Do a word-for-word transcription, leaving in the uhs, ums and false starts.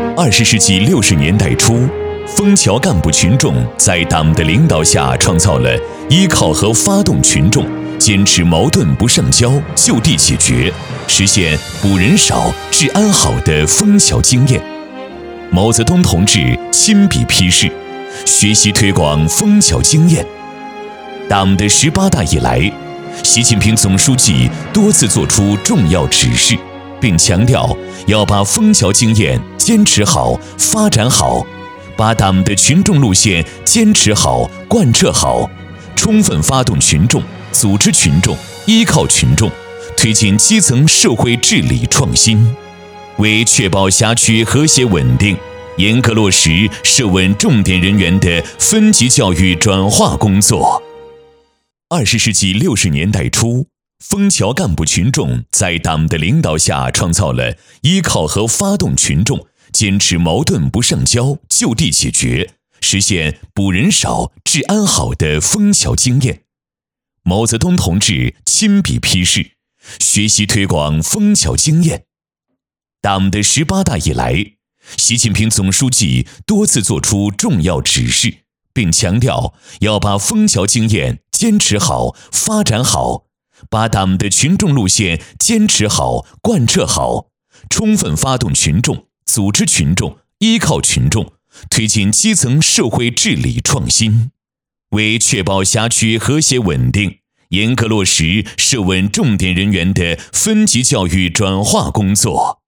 二十世纪六十年代初，枫桥干部群众在党的领导下创造了依靠和发动群众，坚持矛盾不上交，就地解决，实现捕人少、治安好的枫桥经验。毛泽东同志亲笔批示，学习推广枫桥经验。党的十八大以来，习近平总书记多次作出重要指示，并强调要把枫桥经验坚持好、发展好，把党的群众路线坚持好、贯彻好，充分发动群众、组织群众、依靠群众，推进基层社会治理创新，为确保辖区和谐稳定，严格落实涉问重点人员的分级教育转化工作。二十世纪六十年代初，枫桥干部群众在党的领导下创造了依靠和发动群众，坚持矛盾不上交，就地解决，实现捕人少、治安好的枫桥经验。毛泽东同志亲笔批示，学习推广枫桥经验。党的十八大以来，习近平总书记多次作出重要指示，并强调要把枫桥经验坚持好、发展好，把党的群众路线坚持好、贯彻好，充分发动群众、组织群众、依靠群众，推进基层社会治理创新，为确保辖区和谐稳定，严格落实涉问重点人员的分级教育转化工作。